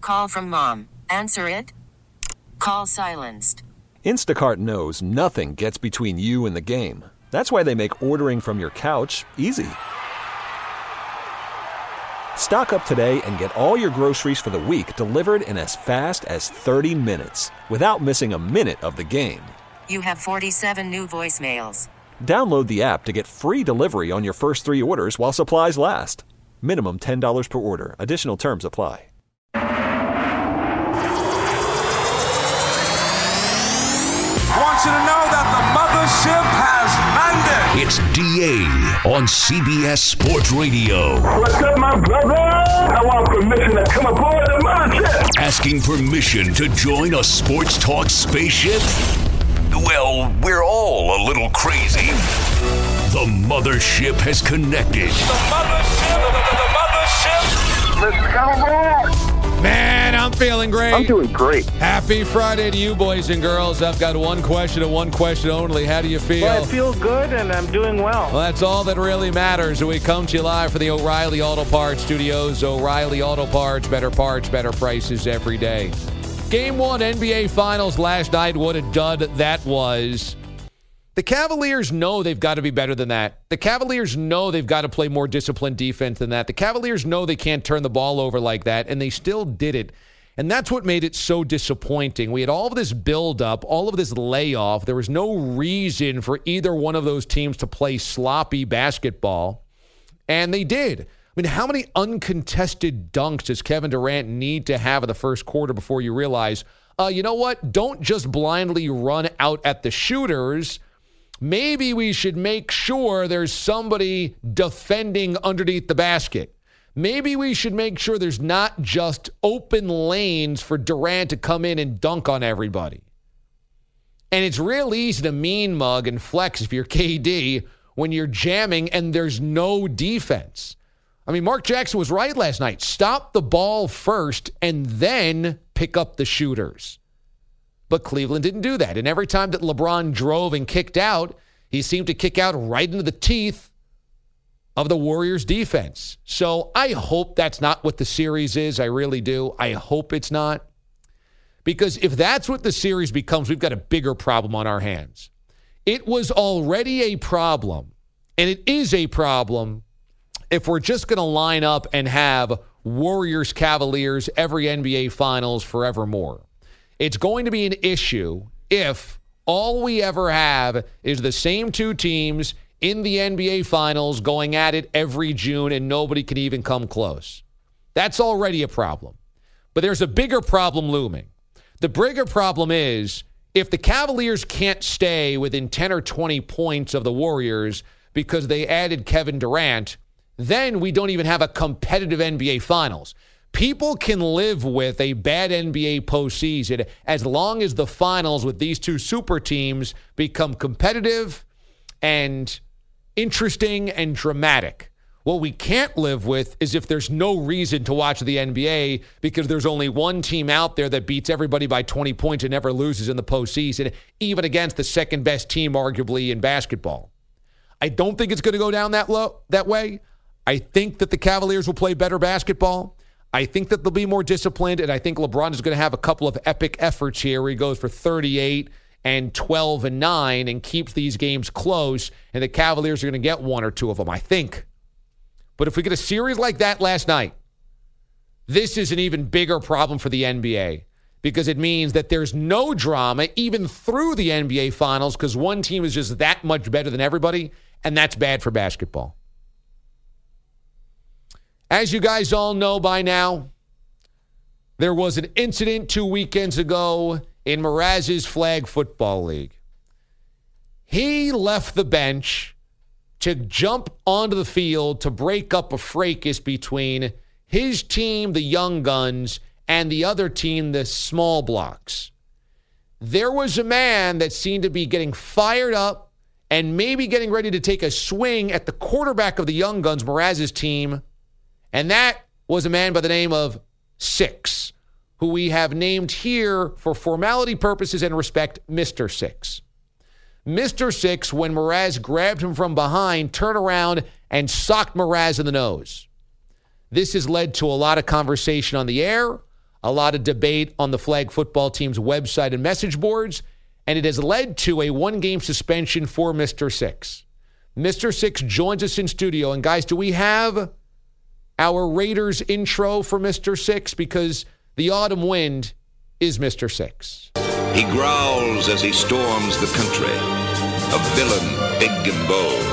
call from mom. Answer it. Call silenced. Instacart knows nothing gets between you and the game. That's why they make ordering from your couch easy. Stock up today and get all your groceries for the week delivered in as fast as 30 minutes without missing a minute of the game. You have 47 new voicemails. Download the app to get free delivery on your first 3 orders while supplies last. Minimum $10 per order. Additional terms apply. I want you to know that the mothership has landed. It's DA on CBS Sports Radio. What's up, my brother? I want permission to come aboard the mothership. Asking permission to join a sports talk spaceship? Well, we're all a little crazy. The mothership has connected. The mothership. Let's come aboard. Man, I'm feeling great. I'm doing great. Happy Friday to you, boys and girls. I've got one question and one question only. How do you feel? Well, I feel good, and I'm doing well. Well, that's all that really matters. We come to you live from the O'Reilly Auto Parts Studios. O'Reilly Auto Parts, better prices every day. Game 1 NBA Finals last night. What a dud that was. The Cavaliers know they've got to be better than that. The Cavaliers know they've got to play more disciplined defense than that. The Cavaliers know they can't turn the ball over like that, and they still did it. And that's what made it so disappointing. We had all of this buildup, all of this layoff. There was no reason for either one of those teams to play sloppy basketball, and they did. I mean, how many uncontested dunks does Kevin Durant need to have in the first quarter before you realize, you know what? Don't just blindly run out at the shooters. Maybe we should make sure there's somebody defending underneath the basket. Maybe we should make sure there's not just open lanes for Durant to come in and dunk on everybody. And it's real easy to mean mug and flex if you're KD when you're jamming and there's no defense. I mean, Mark Jackson was right last night. Stop the ball first and then pick up the shooters. But Cleveland didn't do that. And every time that LeBron drove and kicked out, he seemed to kick out right into the teeth of the Warriors' defense. So I hope that's not what the series is. I really do. I hope it's not. Because if that's what the series becomes, we've got a bigger problem on our hands. It was already a problem, and it is a problem if we're just going to line up and have Warriors-Cavaliers every NBA Finals forevermore. It's going to be an issue if all we ever have is the same two teams in the NBA Finals going at it every June and nobody can even come close. That's already a problem. But there's a bigger problem looming. The bigger problem is if the Cavaliers can't stay within 10 or 20 points of the Warriors because they added Kevin Durant, then we don't even have a competitive NBA Finals. People can live with a bad NBA postseason as long as the finals with these two super teams become competitive and interesting and dramatic. What we can't live with is if there's no reason to watch the NBA because there's only one team out there that beats everybody by 20 points and never loses in the postseason, even against the second best team arguably in basketball. I don't think it's going to go down that way. I think that the Cavaliers will play better basketball. I think that they'll be more disciplined, and I think LeBron is going to have a couple of epic efforts here where he goes for 38 and 12 and 9 and keeps these games close, and the Cavaliers are going to get one or two of them, I think. But if we get a series like that last night, this is an even bigger problem for the NBA because it means that there's no drama even through the NBA Finals because one team is just that much better than everybody, and that's bad for basketball. As you guys all know by now, there was an incident 2 weekends ago in Mraz's Flag Football League. He left the bench to jump onto the field to break up a fracas between his team, the Young Guns, and the other team, the Small Blocks. There was a man that seemed to be getting fired up and maybe getting ready to take a swing at the quarterback of the Young Guns, Mraz's team. And that was a man by the name of Six, who we have named here for formality purposes and respect, Mr. Six. Mr. Six, when Mraz grabbed him from behind, turned around and socked Mraz in the nose. This has led to a lot of conversation on the air, a lot of debate on the flag football team's website and message boards, and it has led to a one-game suspension for Mr. Six. Mr. Six joins us in studio. And, guys, do we have our Raiders intro for Mr. Six? Because the autumn wind is Mr. Six. He growls as he storms the country, a villain big and bold.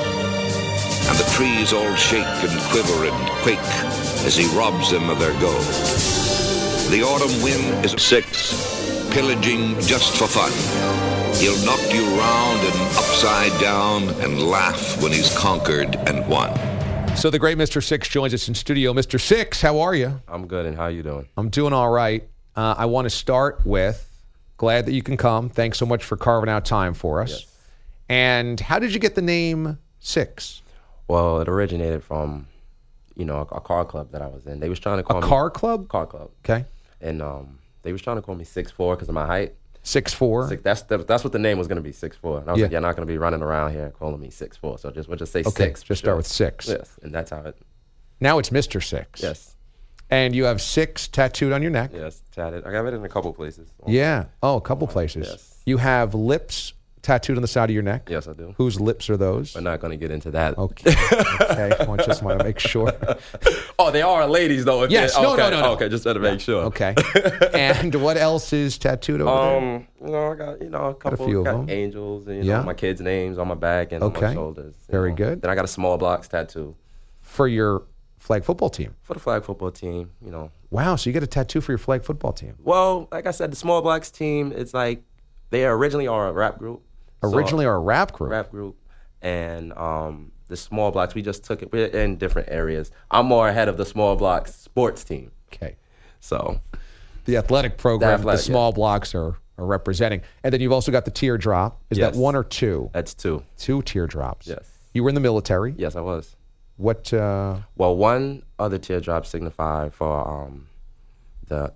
And the trees all shake and quiver and quake as he robs them of their gold. The autumn wind is Six, pillaging just for fun. He'll knock you round and upside down and laugh when he's conquered and won. So the great Mr. Six joins us in studio. Mr. Six, how are you? I'm good, and how you doing? I'm doing all right. I want to start with, glad that you can come. Thanks so much for carving out time for us. Yes. And how did you get the name Six? Well, it originated from, a car club that I was in. They was trying to call me... Car club? Car club. Okay. And they was trying to call me 6'4" because of my height. 6'4"? That's what the name was going to be, 6'4". And I was like, you're not going to be running around here calling me 6'4". So we'll just say Six. Just start with Six. Yes, and that's how it... Now it's Mr. Six. Yes. And you have Six tattooed on your neck. Yes, tatted. I got it in a couple places. Yeah. Oh, a couple places. Yes. You have lips tattooed on the side of your neck. Yes, I do. Whose lips are those? We're not going to get into that. Okay. I just want to make sure. Oh, they are ladies, though. Yes. No. Okay, just to make sure. Okay. And what else is tattooed over there? I got, a couple. a few of them. Angels and, my kids' names on my back and on my shoulders. Very good. Then I got a small blocks tattoo. For your flag football team? For the flag football team, Wow, so you get a tattoo for your flag football team? Well, like I said, the small blocks team, it's like they originally are a rap group. Originally are a rap group? Rap group. And the small blocks, we just took it. We're in different areas. I'm more ahead of the small blocks sports team. Okay. So the athletic program, the small blocks are representing. And then you've also got the teardrop. Is that one or two? That's two. Two teardrops. Yes. You were in the military? Yes, I was. What? Well, one other teardrop signified for the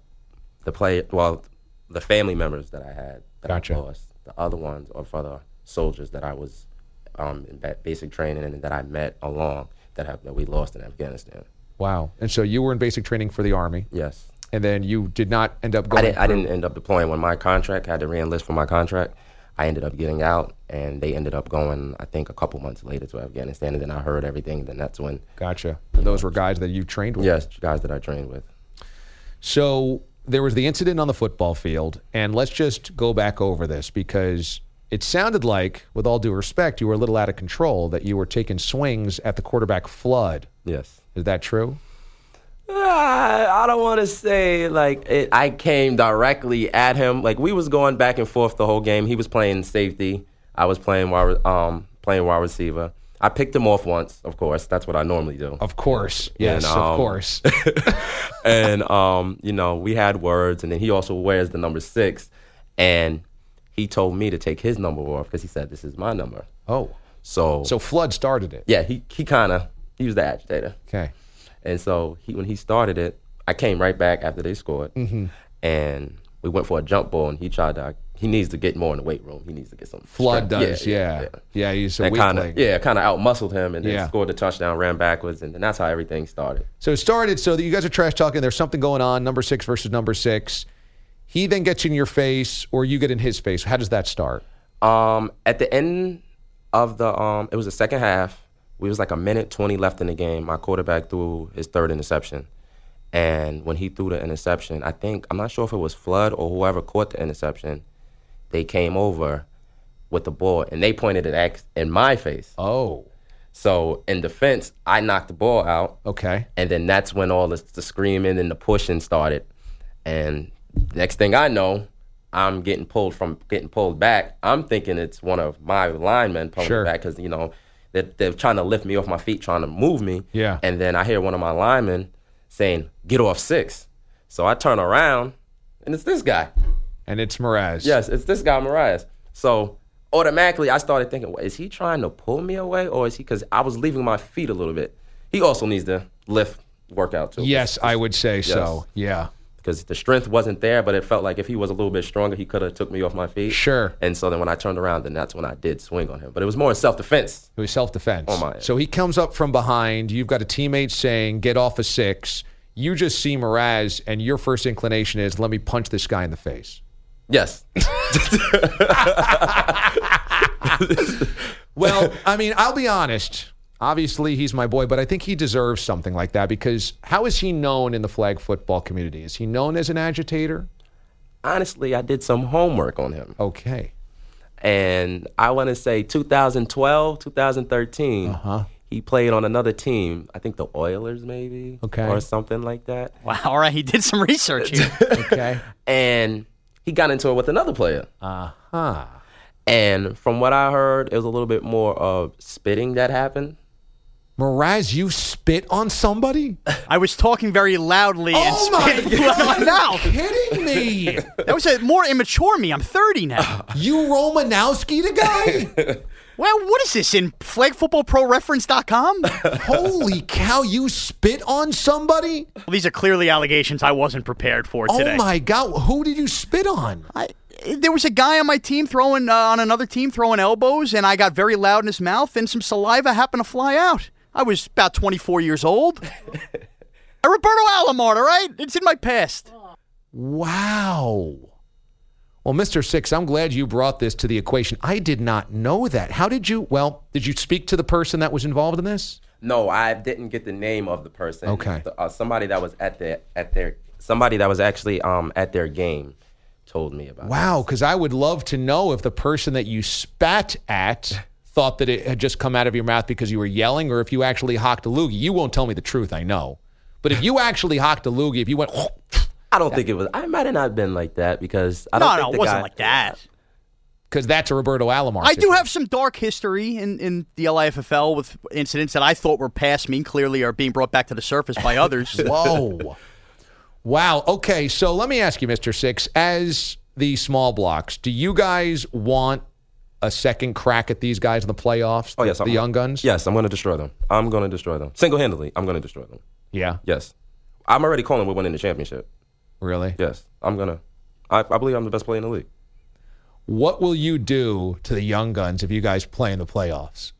family members that I had that I lost. The other ones are for the soldiers that I was in basic training and that I met along that we lost in Afghanistan. Wow. And so you were in basic training for the Army? Yes. And then you did not end up going I didn't end up deploying. When my contract, I had to re-enlist for my contract, I ended up getting out, and they ended up going, I think, a couple months later to Afghanistan, and then I heard everything, then that's when... Gotcha. And those were guys that you trained with? Yes, guys that I trained with. So there was the incident on the football field, and let's just go back over this because it sounded like, with all due respect, you were a little out of control, that you were taking swings at the quarterback Flood. Yes. Is that true? I don't want to say I came directly at him. Like, we was going back and forth the whole game. He was playing safety. I was playing wide receiver. I picked him off once, of course. That's what I normally do. Of course. Yes, of course. And, we had words, and then he also wears the number 6. And he told me to take his number off because he said, this is my number. Oh. So Flood started it. Yeah, he was the agitator. Okay. And so when he started it, I came right back after they scored. Mm-hmm. And we went for a jump ball, and he needs to get more in the weight room. He needs to get some Flood strength. does, yeah. He's a weakling. Kind of out-muscled him, and then scored the touchdown, ran backwards, and then that's how everything started. So it started, so that you guys are trash talking, there's something going on, number 6 versus number 6. He then gets in your face, or you get in his face. How does that start? At the end of it was the second half. We was like a minute 20 left in the game. My quarterback threw his third interception. And when he threw the interception, I'm not sure if it was Flood or whoever caught the interception, they came over with the ball, and they pointed it in my face. Oh. So in defense, I knocked the ball out. Okay. And then that's when all the screaming and the pushing started. And next thing I know, I'm getting pulled back. I'm thinking it's one of my linemen pulling me back because, they're trying to lift me off my feet, trying to move me. Yeah. And then I hear one of my linemen saying, get off 6. So I turn around, and it's this guy. And it's Mraz. Yes, it's this guy, Mraz. So automatically I started thinking, is he trying to pull me away, or is he, because I was leaving my feet a little bit. He also needs to work out too. Yes, I would say so, yeah. Because the strength wasn't there, but it felt like if he was a little bit stronger, he could have took me off my feet. Sure. And so then when I turned around, then that's when I did swing on him. But it was more self-defense. It was self-defense. On my end. So he comes up from behind. You've got a teammate saying, get off a 6. you just see Mraz, and your first inclination is, let me punch this guy in the face. Yes. Well, I mean, I'll be honest. Obviously, he's my boy, but I think he deserves something like that because how is he known in the flag football community? Is he known as an agitator? Honestly, I did some homework on him. Okay. And I want to say 2012, 2013, he played on another team. I think the Oilers maybe, or something like that. Wow, all right, he did some research here. Okay. And he got into it with another player. Uh-huh. And from what I heard, it was a little bit more of spitting that happened. Mraz, you spit on somebody? I was talking very loudly and spit out my mouth. Kidding me? That was a more immature me. I'm 30 now. You Romanowski the guy? Well, what is this, in flagfootballproreference.com? Holy cow, you spit on somebody? Well, these are clearly allegations I wasn't prepared for today. Oh, my God. Who did you spit on? There was a guy on my team throwing, on another team throwing elbows, and I got very loud in his mouth, and some saliva happened to fly out. I was about 24 years old. Roberto Alomar, all right? It's in my past. Wow. Well, Mr. Six, I'm glad you brought this to the equation. I did not know that. How did you, did you speak to the person that was involved in this? No, I didn't get the name of the person. Okay. Somebody that was somebody that was actually at their game told me about it. Wow, because I would love to know if the person that you spat at thought that it had just come out of your mouth because you were yelling, or if you actually hocked a loogie. You won't tell me the truth, I know. But if you actually hocked a loogie, if you went... I don't think it was... I might have not been like that because... I don't think it wasn't like that. Because that's a Roberto Alomar. I do have some dark history in the LIFFL with incidents that I thought were past me, clearly are being brought back to the surface by others. Whoa. Wow. Okay, so let me ask you, Mr. Six, as the small blocks, do you guys want a second crack at these guys in the playoffs? Oh, yes. The young guns? Yes, I'm going to destroy them. I'm going to destroy them. Single-handedly, I'm going to destroy them. Yeah? Yes. I'm already calling we're winning the championship. Really? Yes. I'm going to. I believe I'm the best player in the league. What will you do to the young guns if you guys play in the playoffs?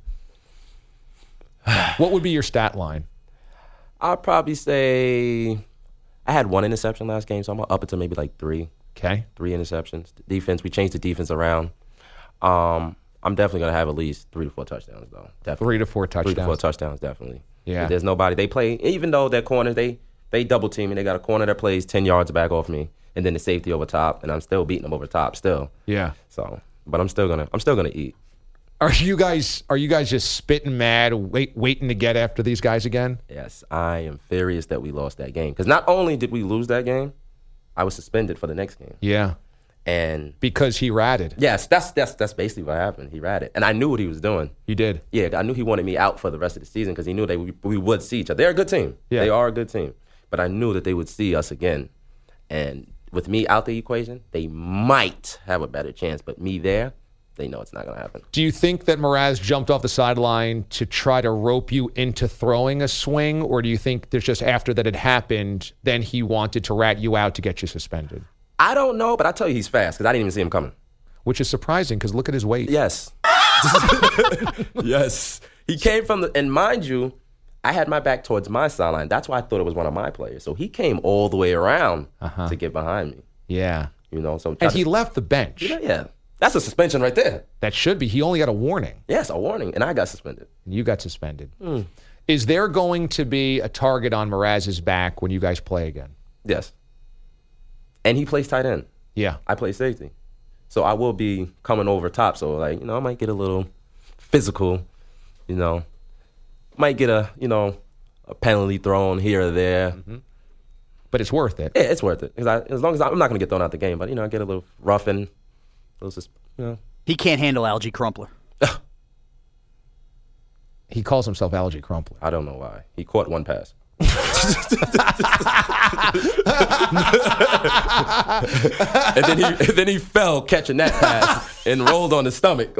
What would be your stat line? I'd probably say I had 1 interception last game, so I'm up into maybe like 3. Okay. 3 interceptions. Defense, we changed the defense around. I'm definitely going to have at least 3 to 4 touchdowns, though. Definitely. 3 to 4 touchdowns. 3 to 4 touchdowns, definitely. Yeah. There's nobody. They play, even though their corners, they double team me. They got a corner that plays 10 yards back off me, and then the safety over top, and I'm still beating them over top still. Yeah. So, but I'm still gonna eat. Are you guys just spitting mad, waiting to get after these guys again? Yes, I am furious that we lost that game. Because not only did we lose that game, I was suspended for the next game. Yeah. And because he ratted. Yes, that's basically what happened. He ratted. And I knew what he was doing. You did? Yeah, I knew he wanted me out for the rest of the season because he knew we would see each other. They're a good team. Yeah. They are a good team. But I knew that they would see us again. And with me out the equation, they might have a better chance. But me there, they know it's not going to happen. Do you think that Mraz jumped off the sideline to try to rope you into throwing a swing? Or do you think there's just after that had happened, then he wanted to rat you out to get you suspended? I don't know, but I tell you he's fast because I didn't even see him coming. Which is surprising because look at his weight. Yes. Yes. He came from and mind you, I had my back towards my sideline. That's why I thought it was one of my players. So he came all the way around to get behind me. Yeah. And he left the bench. Yeah. That's a suspension right there. That should be. He only got a warning. Yes, a warning. And I got suspended. You got suspended. Is there going to be a target on Mraz's back when you guys play again? Yes. And he plays tight end. Yeah. I play safety. So I will be coming over top. So, I might get a little physical, Might get a penalty thrown here or there. Mm-hmm. But it's worth it. Yeah, it's worth it. As long as I'm not going to get thrown out the game, but, I get a little rough and, He can't handle Algie Crumpler. He calls himself Algie Crumpler. I don't know why. He caught one pass. and then he fell catching that pass and rolled on his stomach.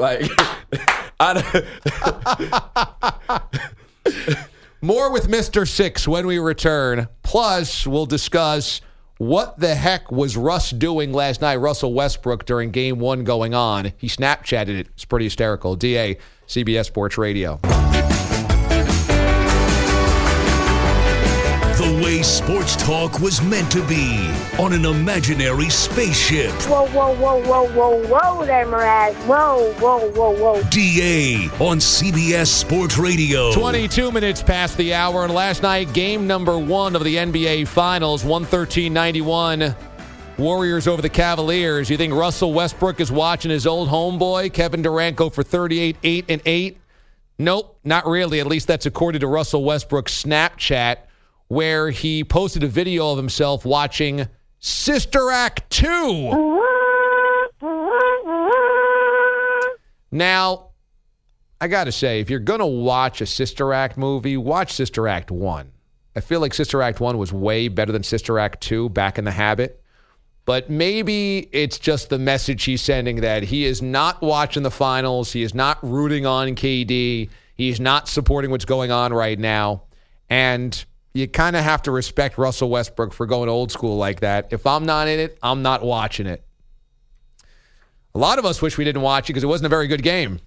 More with Mr. Six when we return. Plus, we'll discuss what the heck was Russ doing last night, Russell Westbrook, during Game 1 going on. He Snapchatted it. It's pretty hysterical. DA, CBS Sports Radio. The The way sports talk was meant to be on an imaginary spaceship. Whoa, whoa, whoa, whoa, whoa, whoa there, Mraz. Whoa, whoa, whoa, whoa. DA on CBS Sports Radio. 22 minutes past the hour, and last night, game number 1 of the NBA Finals, 113-91. Warriors over the Cavaliers. You think Russell Westbrook is watching his old homeboy, Kevin Durant, go for 38, 8, and 8? Nope, not really. At least that's according to Russell Westbrook's Snapchat, where he posted a video of himself watching Sister Act 2. Now, I got to say, if you're going to watch a Sister Act movie, watch Sister Act 1. I feel like Sister Act 1 was way better than Sister Act 2 back in The Habit. But maybe it's just the message he's sending that he is not watching the finals. He is not rooting on KD. He's not supporting what's going on right now. And you kind of have to respect Russell Westbrook for going old school like that. If I'm not in it, I'm not watching it. A lot of us wish we didn't watch it because it wasn't a very good game.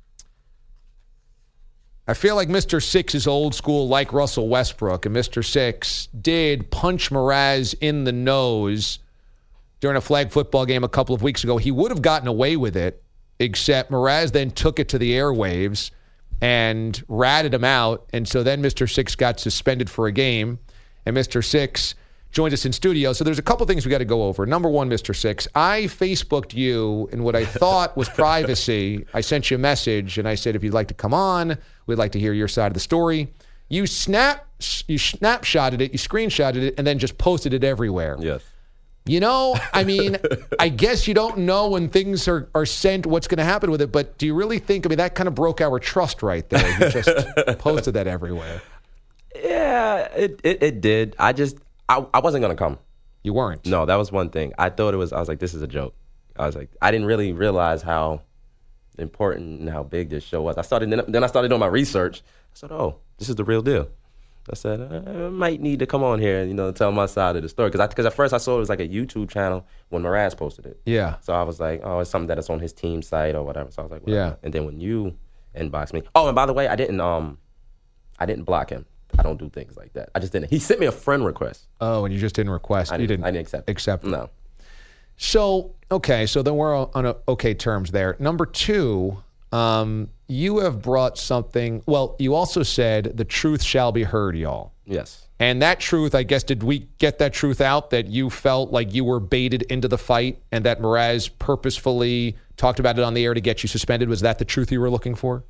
I feel like Mr. Six is old school like Russell Westbrook, and Mr. Six did punch Mraz in the nose during a flag football game a couple of weeks ago. He would have gotten away with it, except Mraz then took it to the airwaves and ratted him out. And so then Mr. Six got suspended for a game, and Mr. Six joined us in studio. So there's a couple things we got to go over. Number one, Mr. Six, I Facebooked you in what I thought was privacy. I sent you a message, and I said, if you'd like to come on, we'd like to hear your side of the story. You snapshotted it, you screenshotted it, and then just posted it everywhere. Yes. You know, I mean, I guess you don't know when things are sent what's going to happen with it, but do you really think, I mean, that kind of broke our trust right there. You just posted that everywhere. Yeah, it did. I wasn't going to come. You weren't? No, that was one thing. I was like, this is a joke. I was like, I didn't really realize how important and how big this show was. Then I started doing my research. I said, oh, this is the real deal. I said, I might need to come on here and, tell my side of the story. Because at first I saw it was like a YouTube channel when Mraz posted it. Yeah. So I was like, oh, it's something that is on his team site or whatever. So I was like, whatever. Yeah. And then when you inboxed me. Oh, and by the way, I didn't block him. I don't do things like that. I just didn't. He sent me a friend request. Oh, and you just didn't request. I didn't accept it. No. So, okay. So then we're on okay terms there. Number two, you have brought something. Well, you also said the truth shall be heard, y'all. Yes. And that truth, I guess, did we get that truth out that you felt like you were baited into the fight and that Mraz purposefully talked about it on the air to get you suspended? Was that the truth you were looking for?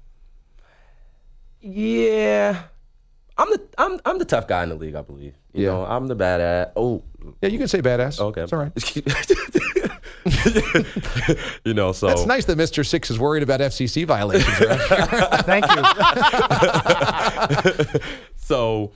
Yeah. I'm the tough guy in the league, I believe. You know, I'm the badass. Oh. Yeah, you can say badass. Okay. It's all right. So. That's nice that Mr. Six is worried about FCC violations. Right? Thank you. So,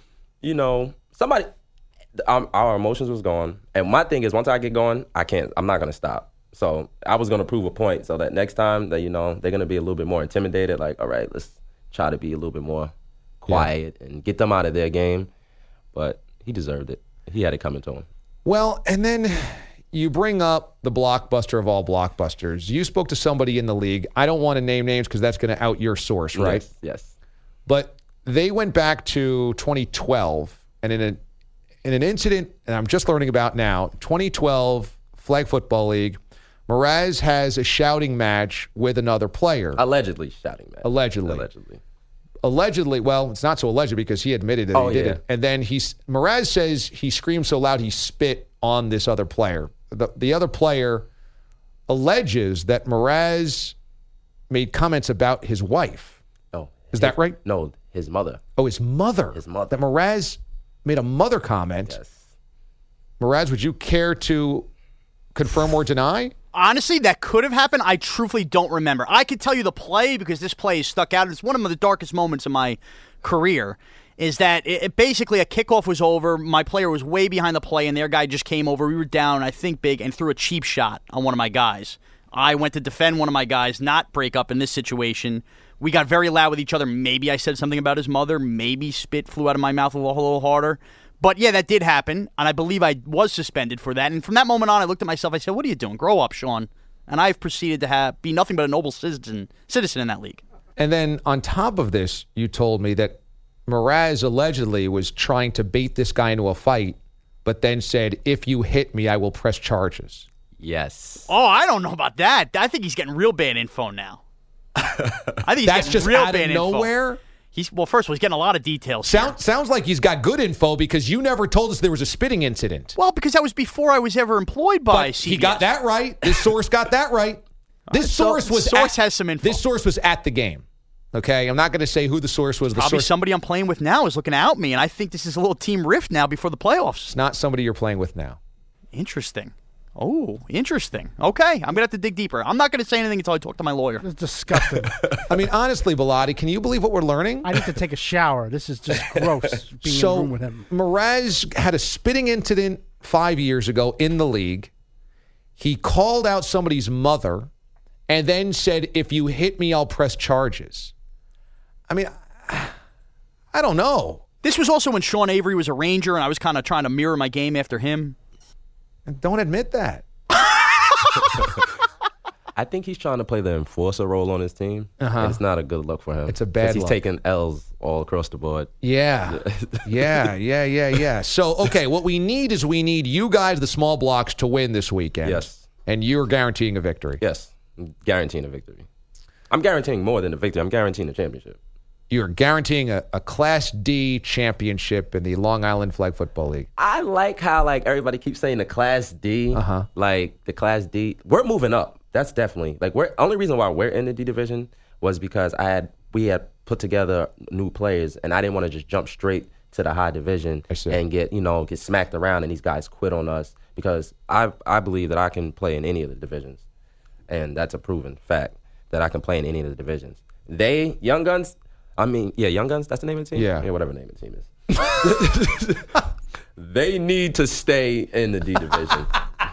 our emotions was gone. And my thing is, once I get going, I'm not going to stop. So I was going to prove a point so that next time that, they're going to be a little bit more intimidated. Like, all right, let's try to be a little bit more quiet and get them out of their game. But he deserved it. He had it coming to him. Well, and then you bring up the blockbuster of all blockbusters. You spoke to somebody in the league. I don't want to name names because that's going to out your source, right? Yes. But they went back to 2012, and in an incident, and I'm just learning about now, 2012 Flag Football League, Mraz has a shouting match with another player. Allegedly shouting match. Allegedly, well, it's not so alleged because he admitted that he did it. And then Mraz says he screamed so loud he spit on this other player. The other player alleges that Mraz made comments about his wife. Oh. Is that right? No, his mother. Oh, his mother. His mother. That Mraz made a mother comment. Yes. Mraz, would you care to confirm or deny? Honestly, that could have happened. I truthfully don't remember. I could tell you the play because this play is stuck out. It's one of the darkest moments of my career. Is that it basically a kickoff was over. My player was way behind the play, and their guy just came over. We were down, I think, big, and threw a cheap shot on one of my guys. I went to defend one of my guys, not break up in this situation. We got very loud with each other. Maybe I said something about his mother. Maybe spit flew out of my mouth a little harder. But, yeah, that did happen, and I believe I was suspended for that. And from that moment on, I looked at myself. I said, what are you doing? Grow up, Sean. And I've proceeded to be nothing but a noble citizen in that league. And then on top of this, you told me that Mraz allegedly was trying to bait this guy into a fight, but then said, if you hit me, I will press charges. Yes. Oh, I don't know about that. I think he's getting real bad info now. I think he's That's getting just real out bad of nowhere? Well, first of all, he's getting a lot of details. Sounds like he's got good info because you never told us there was a spitting incident. Well, because that was before I was ever employed by But CBS. he got that right. This source got that right. This source has some info. This source was at the game. Okay, I'm not going to say who the source was. Probably somebody I'm playing with now is looking to out me, and I think this is a little team rift now before the playoffs. It's not somebody you're playing with now. Interesting. Oh, interesting. Okay, I'm going to have to dig deeper. I'm not going to say anything until I talk to my lawyer. It's disgusting. I mean, honestly, Bilotti, can you believe what we're learning? I need to take a shower. This is just gross being in the room with him. Mraz had a spitting incident 5 years ago in the league. He called out somebody's mother and then said, if you hit me, I'll press charges. I mean, I don't know. This was also when Sean Avery was a Ranger, and I was kind of trying to mirror my game after him. Don't admit that. I think he's trying to play the enforcer role on his team. And it's not a good look for him. It's a bad look. He's taking L's all across the board. Yeah. So, okay, what we need is you guys, the small blocks, to win this weekend. Yes. And you're guaranteeing a victory. Yes. I'm guaranteeing a victory. I'm guaranteeing more than a victory. I'm guaranteeing a championship. You're guaranteeing a Class D championship in the Long Island Flag Football League. I like how everybody keeps saying the Class D. Like the Class D. We're moving up. That's definitely only reason why we're in the D division was because we had put together new players, and I didn't want to just jump straight to the high division and get smacked around and these guys quit on us, because I believe that I can play in any of the divisions, and that's a proven fact that I can play in any of the divisions. Young Guns. Young Guns, that's the name of the team? Yeah, whatever the name of the team is. They need to stay in the D division.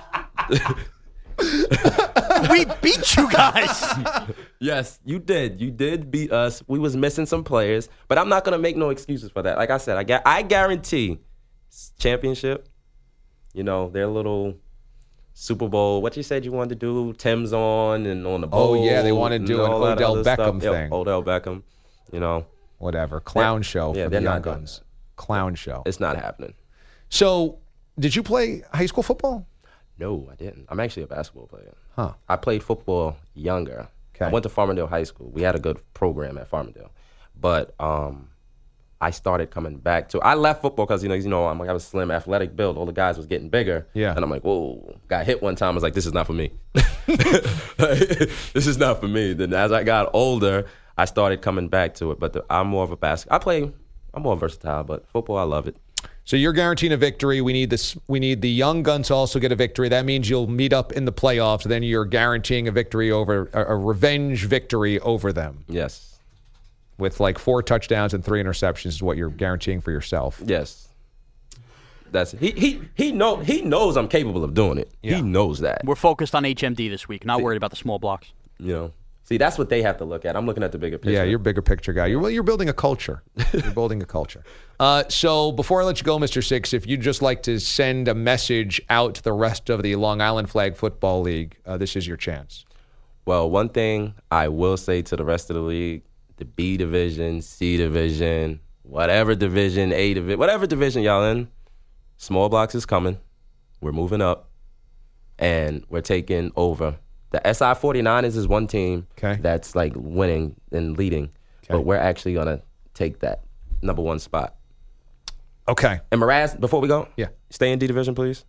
We beat you guys. Yes, you did. You did beat us. We was missing some players, but I'm not going to make no excuses for that. Like I said, I guarantee championship, their little Super Bowl, what you said you wanted to do, Tim's on and on the bowl. Oh, yeah, they want to do an Odell Beckham thing. Odell Beckham. Whatever. Clown show for the Young done. Guns. Clown show. It's not happening. So, did you play high school football? No, I didn't. I'm actually a basketball player. Huh. I played football younger. Okay. I went to Farmingdale High School. We had a good program at Farmingdale. But I started coming back to. I left football because I was a slim, athletic build. All the guys was getting bigger. Yeah. And I'm like, whoa. Got hit one time. I was like, this is not for me. This is not for me. Then as I got older, I started coming back to it. But I'm more of a basketball. I'm more versatile, but football, I love it. So you're guaranteeing a victory. We need this. We need the Young Guns to also get a victory. That means you'll meet up in the playoffs. Then you're guaranteeing a victory over a revenge victory over them. Yes. With 4 touchdowns and 3 interceptions is what you're guaranteeing for yourself. Yes. That's he knows I'm capable of doing it. Yeah. He knows that. We're focused on HMD this week. Not worried about the small blocks. See, that's what they have to look at. I'm looking at the bigger picture. Yeah, you're a bigger picture guy. You're building a culture. You're building a culture. So before I let you go, Mr. Six, if you'd just like to send a message out to the rest of the Long Island Flag Football League, this is your chance. Well, one thing I will say to the rest of the league, the B division, C division, whatever division, A division, whatever division y'all in, small blocks is coming. We're moving up, and we're taking over. The SI 49ers is one team that's winning and leading, but we're actually going to take that number 1 spot. Okay. And Mraz, before we go, yeah, stay in D division, please.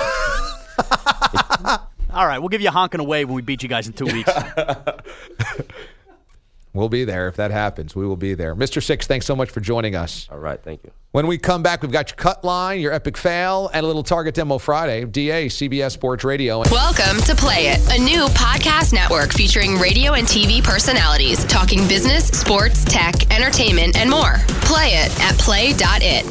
All right, we'll give you a honking away when we beat you guys in 2 weeks. We'll be there if that happens. We will be there. Mr. Six, thanks so much for joining us. All right, thank you. When we come back, we've got your cut line, your epic fail, and a little Target Demo Friday. DA, CBS Sports Radio. Welcome to Play It, a new podcast network featuring radio and TV personalities talking business, sports, tech, entertainment, and more. Play it at play.it.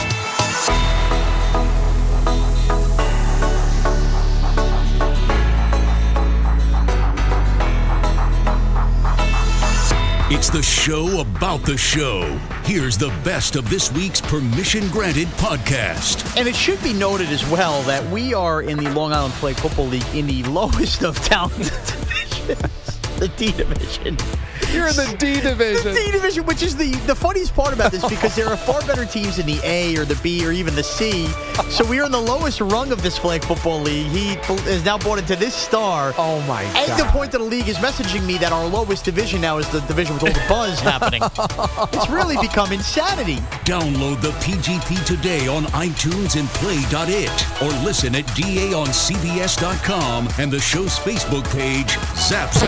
It's the show about the show. Here's the best of this week's permission-granted podcast. And it should be noted as well that we are in the Long Island Flag Football League in the lowest of talented divisions, the D division. You're in the D division. The D division, which is the funniest part about this, because there are far better teams in the A or the B or even the C. So we are in the lowest rung of this flag football league. He is now brought into this star. Oh, my God. And the point of the league is messaging me that our lowest division now is the division with all the buzz happening. It's really become insanity. Download the PGP today on iTunes and play.it, or listen at DAOnCBS.com and the show's Facebook page, Zaps.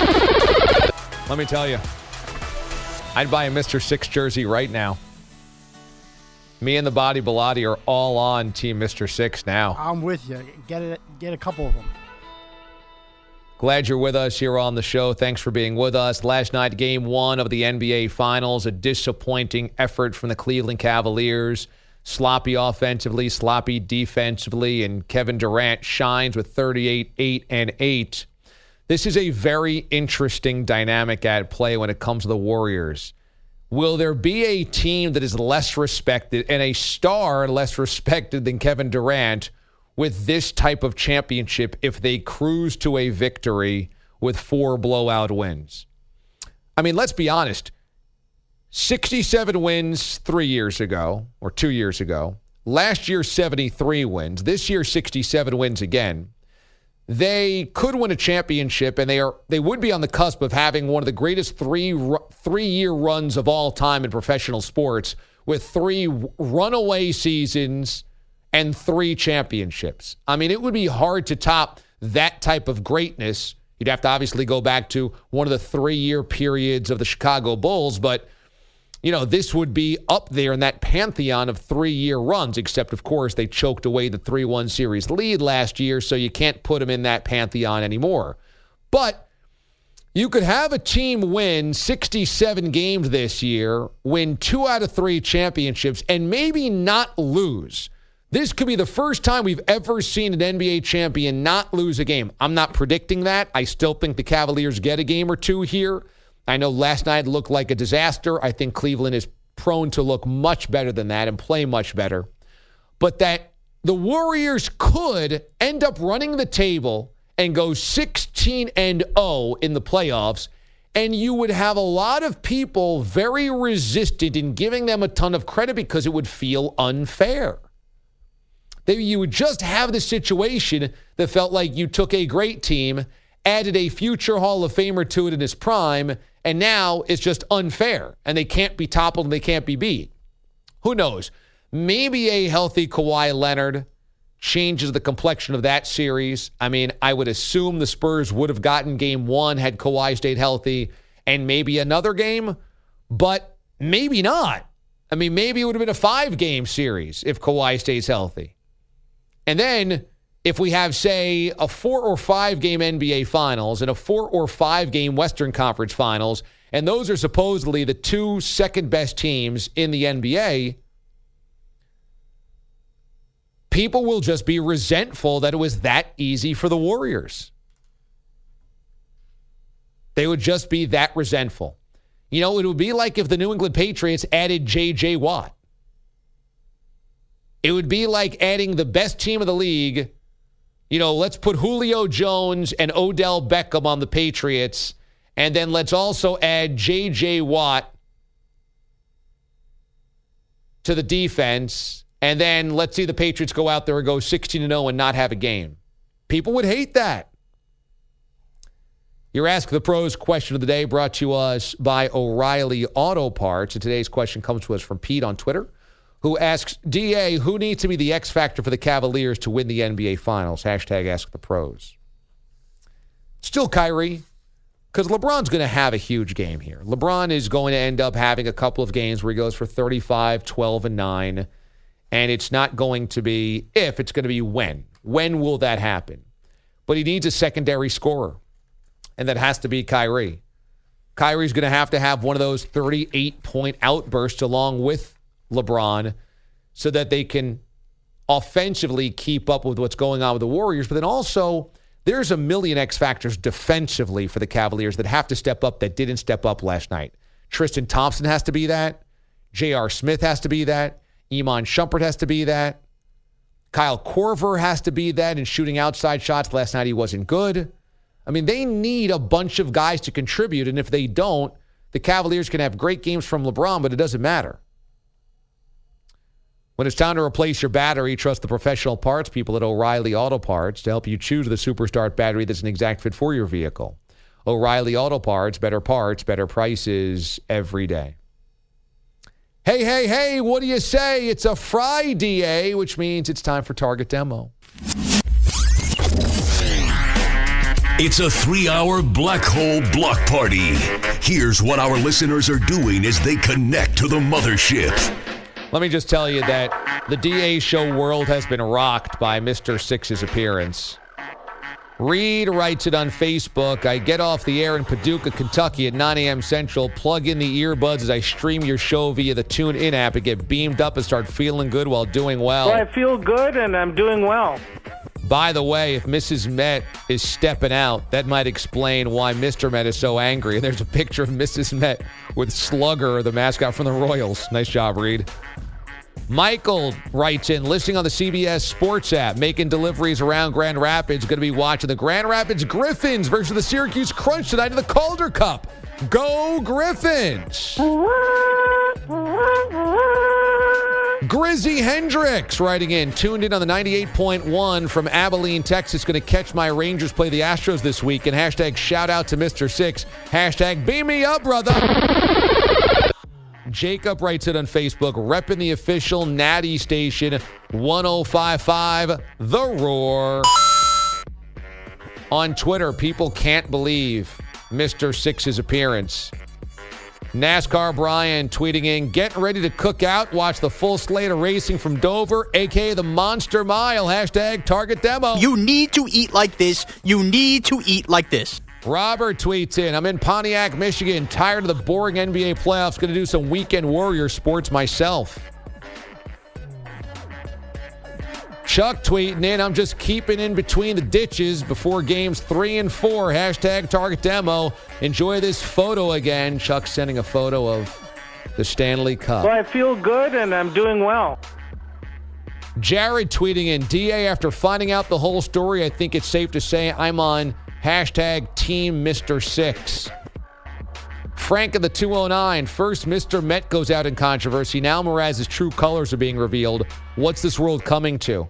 Let me tell you, I'd buy a Mr. 6 jersey right now. Me and the Body Bilotti are all on Team Mr. 6 now. I'm with you. Get a couple of them. Glad you're with us here on the show. Thanks for being with us. Last night, Game 1 of the NBA Finals, a disappointing effort from the Cleveland Cavaliers. Sloppy offensively, sloppy defensively, and Kevin Durant shines with 38, 8, and 8. This is a very interesting dynamic at play when it comes to the Warriors. Will there be a team that is less respected and a star less respected than Kevin Durant with this type of championship if they cruise to a victory with 4 blowout wins? I mean, let's be honest. 67 wins 3 years ago, or 2 years ago. Last year, 73 wins. This year, 67 wins again. They could win a championship, and they would be on the cusp of having one of the greatest three-year runs of all time in professional sports, with 3 runaway seasons and 3 championships. I mean, it would be hard to top that type of greatness. You'd have to obviously go back to one of the 3-year periods of the Chicago Bulls, but you know, this would be up there in that pantheon of 3-year runs, except, of course, they choked away the 3-1 series lead last year, so you can't put them in that pantheon anymore. But you could have a team win 67 games this year, win 2 out of 3 championships, and maybe not lose. This could be the first time we've ever seen an NBA champion not lose a game. I'm not predicting that. I still think the Cavaliers get a game or 2 here. I know last night looked like a disaster. I think Cleveland is prone to look much better than that and play much better. But that the Warriors could end up running the table and go 16-0 in the playoffs, and you would have a lot of people very resistant in giving them a ton of credit because it would feel unfair. You would just have the situation that felt like you took a great team, added a future Hall of Famer to it in his prime, and now it's just unfair, and they can't be toppled and they can't be beat. Who knows? Maybe a healthy Kawhi Leonard changes the complexion of that series. I mean, I would assume the Spurs would have gotten Game 1 had Kawhi stayed healthy, and maybe another game, but maybe not. I mean, maybe it would have been a 5-game series if Kawhi stays healthy. And then if we have, say, a 4 or 5 game NBA Finals and a 4 or 5 game Western Conference Finals, and those are supposedly the 2 second-best teams in the NBA, people will just be resentful that it was that easy for the Warriors. They would just be that resentful. You know, it would be like if the New England Patriots added J.J. Watt. It would be like adding the best team of the league. You know, let's put Julio Jones and Odell Beckham on the Patriots, and then let's also add J.J. Watt to the defense, and then let's see the Patriots go out there and go 16-0 and not have a game. People would hate that. Your Ask the Pros question of the day brought to us by O'Reilly Auto Parts, and today's question comes to us from Pete on Twitter, who asks, DA, who needs to be the X factor for the Cavaliers to win the NBA Finals? Hashtag Ask the Pros. Still Kyrie, because LeBron's going to have a huge game here. LeBron is going to end up having a couple of games where he goes for 35, 12, and 9, and it's not going to be if, it's going to be when. When will that happen? But he needs a secondary scorer, and that has to be Kyrie. Kyrie's going to have one of those 38-point outbursts along with LeBron so that they can offensively keep up with what's going on with the Warriors. But then also, there's a million X factors defensively for the Cavaliers that have to step up that didn't step up last night. Tristan Thompson has to be that. J.R. Smith has to be that. Iman Shumpert has to be that. Kyle Korver has to be that in shooting outside shots. Last night he wasn't good. I mean, they need a bunch of guys to contribute, and if they don't, the Cavaliers can have great games from LeBron, but it doesn't matter. When it's time to replace your battery, trust the professional parts people at O'Reilly Auto Parts to help you choose the Superstart battery that's an exact fit for your vehicle. O'Reilly Auto Parts, better prices every day. Hey, what do you say? It's a Friday, which means it's time for Target Demo. It's a 3-hour black hole block party. Here's what our listeners are doing as they connect to the mothership. Let me just tell you that the DA show world has been rocked by Mr. Six's appearance. Reed writes it on Facebook. I get off the air in Paducah, Kentucky at 9 a.m. Central, plug in the earbuds as I stream your show via the TuneIn app and get beamed up and start feeling good while doing well. Well, I feel good and I'm doing well. By the way, if Mrs. Met is stepping out, that might explain why Mr. Met is so angry. And there's a picture of Mrs. Met with Slugger, the mascot from the Royals. Nice job, Reed. Michael writes in, listening on the CBS Sports app, making deliveries around Grand Rapids. Going to be watching the Grand Rapids Griffins versus the Syracuse Crunch tonight in the Calder Cup. Go Griffins! Grizzy Hendricks writing in, tuned in on the 98.1 from Abilene, Texas. Going to catch my Rangers play the Astros this week. And hashtag shout out to Mr. Six. Hashtag beam me up, brother. Jacob writes it on Facebook, repping the official Natty station, 105.5 The Roar. On Twitter, people can't believe Mr. Six's appearance. NASCAR Brian tweeting in, getting ready to cook out, watch the full slate of racing from Dover, a.k.a. the Monster Mile, hashtag Target Demo. You need to eat like this. You need to eat like this. Robert tweets in, I'm in Pontiac, Michigan, tired of the boring NBA playoffs, going to do some weekend Warrior sports myself. Chuck tweeting in, I'm just keeping in between the ditches before games 3 and 4, hashtag Target Demo. Enjoy this photo again. Chuck sending a photo of the Stanley Cup. Well, I feel good and I'm doing well. Jared tweeting in, DA, after finding out the whole story, I think it's safe to say I'm on hashtag Team Mr. Six. Frank of the 209, first Mr. Met goes out in controversy. Now Mraz's true colors are being revealed. What's this world coming to?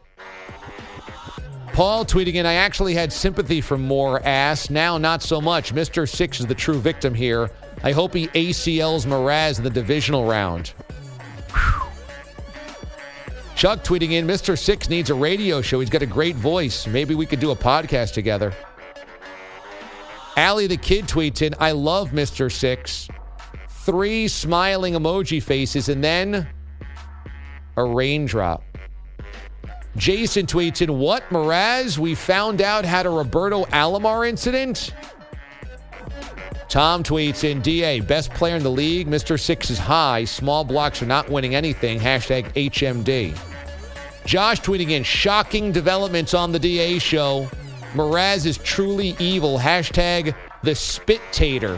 Paul tweeting in, I actually had sympathy for Moore ass. Now not so much. Mr. Six is the true victim here. I hope he ACLs Mraz in the divisional round. Whew. Chuck tweeting in, Mr. Six needs a radio show. He's got a great voice. Maybe we could do a podcast together. Allie the Kid tweets in, I love Mr. Six. 3 smiling emoji faces and then a raindrop. Jason tweets in, what, Mraz? We found out had a Roberto Alomar incident? Tom tweets in, DA, best player in the league. Mr. Six is high. Small blocks are not winning anything. Hashtag HMD. Josh tweeting in, shocking developments on the DA show. Mraz is truly evil. Hashtag the Spit-tater.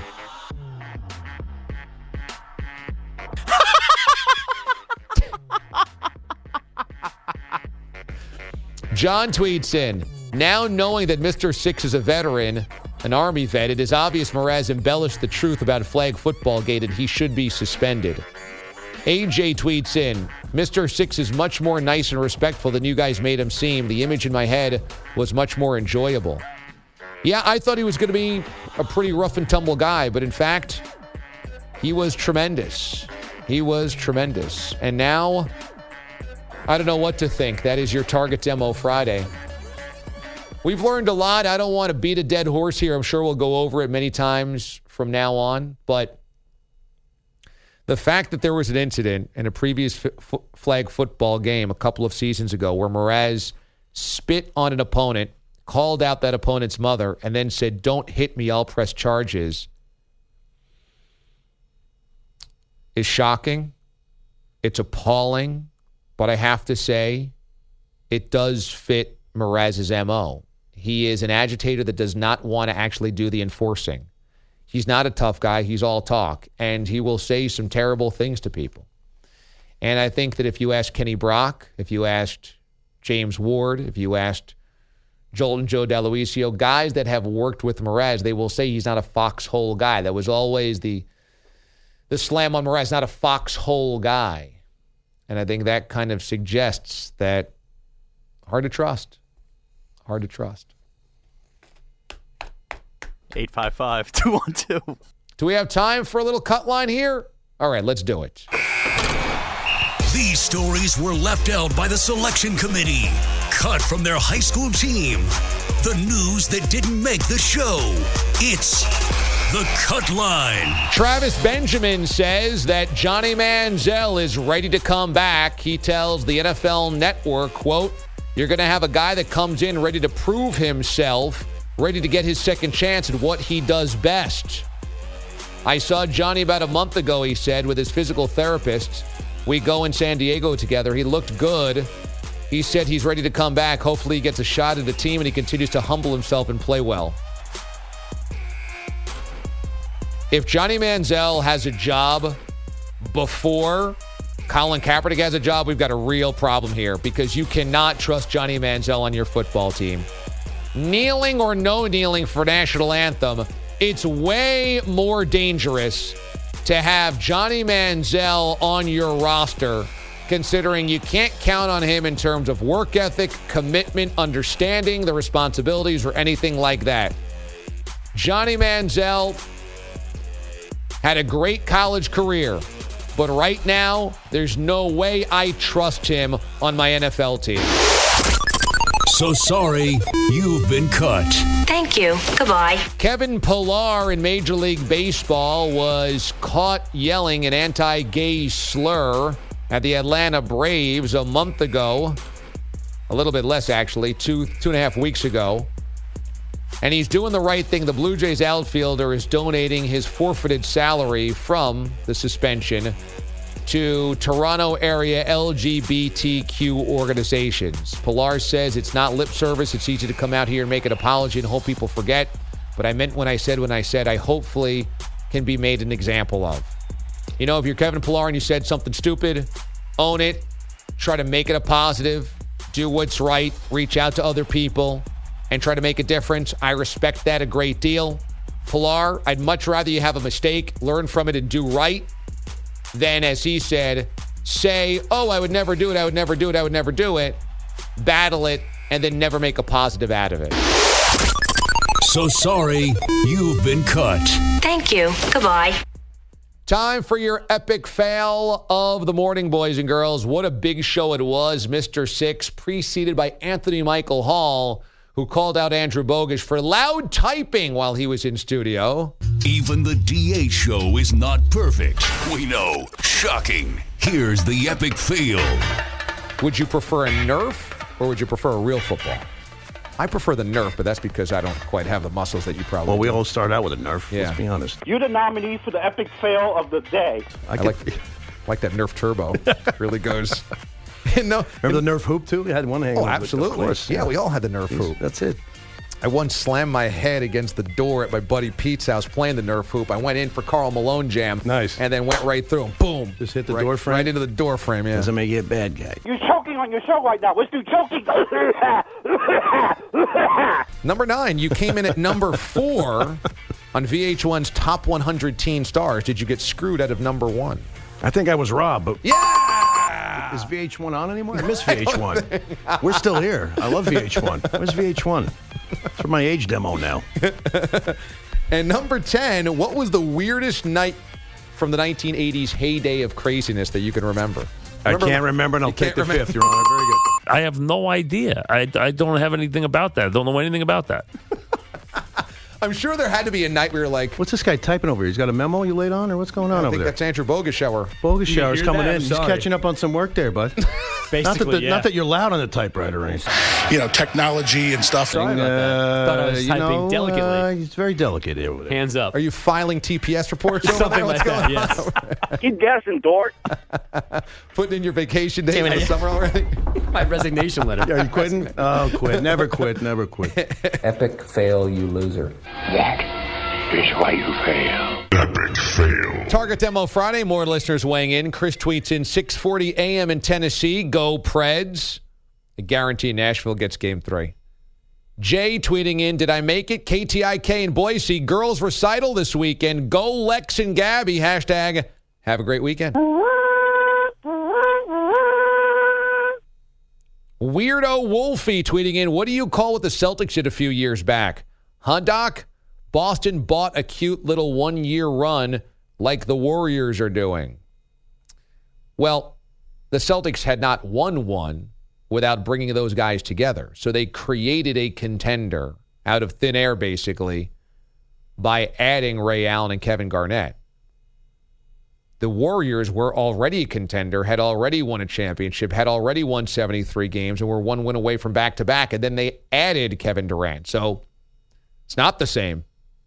John tweets in, now knowing that Mr. Six is a veteran, an Army vet, it is obvious Mraz embellished the truth about flag football gate and he should be suspended. AJ tweets in, Mr. Six is much more nice and respectful than you guys made him seem. The image in my head was much more enjoyable. Yeah, I thought he was going to be a pretty rough and tumble guy, but in fact, he was tremendous. He was tremendous. And now, I don't know what to think. That is your Target Demo Friday. We've learned a lot. I don't want to beat a dead horse here. I'm sure we'll go over it many times from now on, but the fact that there was an incident in a previous flag football game a couple of seasons ago where Mraz spit on an opponent, called out that opponent's mother, and then said, don't hit me, I'll press charges, is shocking. It's appalling. But I have to say, it does fit Mraz's MO. He is an agitator that does not want to actually do the enforcing. He's not a tough guy. He's all talk. And he will say some terrible things to people. And I think that if you asked Kenny Brock, if you asked James Ward, if you asked Joel and Joe D'Aloisio, guys that have worked with Mraz, they will say he's not a foxhole guy. That was always the slam on Mraz, not a foxhole guy. And I think that kind of suggests that hard to trust. Hard to trust. 855-212. Do we have time for a little cut line here? All right, let's do it. These stories were left out by the selection committee, cut from their high school team. The news that didn't make the show. It's the cut line. Travis Benjamin says that Johnny Manziel is ready to come back. He tells the NFL Network, quote, "You're going to have a guy that comes in ready to prove himself, ready to get his second chance at what he does best. I saw Johnny about a month ago," he said, "with his physical therapist. We go in San Diego together. He looked good. He said he's ready to come back. Hopefully he gets a shot at the team and he continues to humble himself and play well." If Johnny Manziel has a job before Colin Kaepernick has a job, we've got a real problem here because you cannot trust Johnny Manziel on your football team. Kneeling or no kneeling for national anthem, it's way more dangerous to have Johnny Manziel on your roster, considering you can't count on him in terms of work ethic, commitment, understanding the responsibilities, or anything like that. Johnny Manziel had a great college career, but right now, there's no way I trust him on my NFL team. So sorry, you've been cut. Thank you. Goodbye. Kevin Pillar in Major League Baseball was caught yelling an anti-gay slur at the Atlanta Braves a month ago. A little bit less, actually, two and a half weeks ago. And he's doing the right thing. The Blue Jays outfielder is donating his forfeited salary from the suspension to Toronto area LGBTQ organizations. Pillar says it's not lip service. It's easy to come out here and make an apology and hope people forget. But I meant when I said I hopefully can be made an example of. You know, if you're Kevin Pillar and you said something stupid, own it. Try to make it a positive. Do what's right. Reach out to other people and try to make a difference. I respect that a great deal. Pillar, I'd much rather you have a mistake, learn from it, and do right, than, as he said, say, oh, I would never do it, I would never do it, I would never do it, battle it, and then never make a positive out of it. So sorry, you've been cut. Thank you. Goodbye. Time for your epic fail of the morning, boys and girls. What a big show it was. Mr. Six, preceded by Anthony Michael Hall, who called out Andrew Bogusch for loud typing while he was in studio. Even the DA show is not perfect. We know. Shocking. Here's the epic fail. Would you prefer a Nerf or would you prefer a real football? I prefer the Nerf, but that's because I don't quite have the muscles that you probably Well, we do. all start out with a Nerf, let's be honest. You're the nominee for the epic fail of the day. I like that Nerf Turbo. Really goes... No, remember the Nerf hoop, too? We had one hanging. Oh, absolutely. Of course, yeah, we all had the Nerf hoop. That's it. I once slammed my head against the door at my buddy Pete's house playing the Nerf hoop. I went in for Karl Malone jam. Nice. And then went right through him. Boom. Just hit the door frame? Right into the door frame, yeah. Doesn't make you a bad guy. You're choking on your show right now. Let's do choking. Number 9, you came in at number 4 on VH1's Top 100 Teen Stars. Did you get screwed out of number 1? I think I was robbed, but... Yeah! Is VH1 on anymore? I miss VH1. We're still here. I love VH1. Where's VH1? It's for my age demo now. And number 10, what was the weirdest night from the 1980s heyday of craziness that you can remember? I can't remember, and I'll take the fifth, Your Honor. Very good. I have no idea. I don't have anything about that. I don't know anything about that. I'm sure there had to be a night where you're like... What's this guy typing over here? He's got a memo you laid on, or what's going on over there? I think that's Andrew Bogusch. Bogusch shower's coming that? in. He's catching up on some work there, bud. Basically, not that you're loud on the typewriter or anything. You know, technology and stuff. Sorry about that. Thought I was typing delicately. He's very delicate over there. Hands up. Are you filing TPS reports over Something there? like that, yes. Keep guessing, dork. Putting in your vacation days in the summer already? My resignation letter. Are you quitting? Oh, quit. Never quit. Never quit. Epic fail, you loser. That is why you fail. Epic fail. Target Demo Friday. More listeners weighing in. Chris tweets in 6:40 a.m. in Tennessee. Go Preds. I guarantee Nashville gets game 3. Jay tweeting in, did I make it? KTIK in Boise. Girls recital this weekend. Go Lex and Gabby. Hashtag have a great weekend. Weirdo Wolfie tweeting in, what do you call what the Celtics did a few years back? Huh, Doc? Boston bought a cute little one-year run like the Warriors are doing. Well, the Celtics had not won one without bringing those guys together. So they created a contender out of thin air, basically, by adding Ray Allen and Kevin Garnett. The Warriors were already a contender, had already won a championship, had already won 73 games, and were one win away from back-to-back, and then they added Kevin Durant. So it's not the same.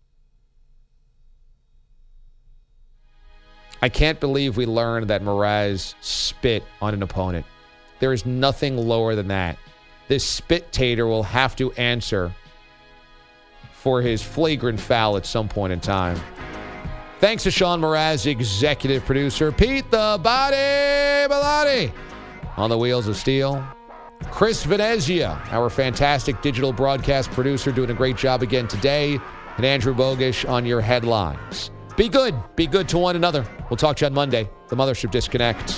I can't believe we learned that Mraz spit on an opponent. There is nothing lower than that. This spit-tater will have to answer for his flagrant foul at some point in time. Thanks to Sean Mraz, executive producer. Pete the Body Bellotti on the wheels of steel. Chris Venezia, our fantastic digital broadcast producer, doing a great job again today. And Andrew Bogish on your headlines. Be good. Be good to one another. We'll talk to you on Monday. The Mothership disconnects.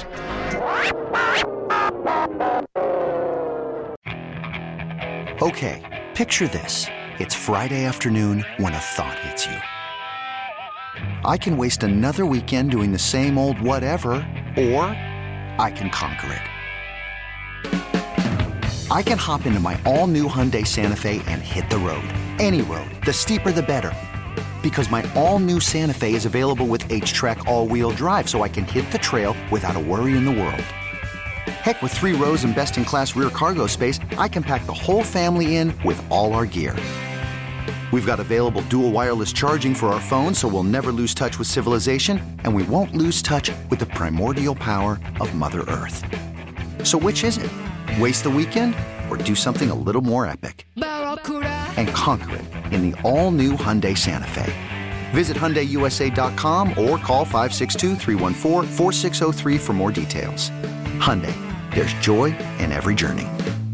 Okay, picture this. It's Friday afternoon when a thought hits you. I can waste another weekend doing the same old whatever, or I can conquer it. I can hop into my all-new Hyundai Santa Fe and hit the road. Any road. The steeper, the better. Because my all-new Santa Fe is available with H-Track all-wheel drive, so I can hit the trail without a worry in the world. Heck, with 3 rows and best-in-class rear cargo space, I can pack the whole family in with all our gear. We've got available dual wireless charging for our phones, so we'll never lose touch with civilization, and we won't lose touch with the primordial power of Mother Earth. So which is it? Waste the weekend or do something a little more epic? And conquer it in the all-new Hyundai Santa Fe. Visit HyundaiUSA.com or call 562-314-4603 for more details. Hyundai, there's joy in every journey.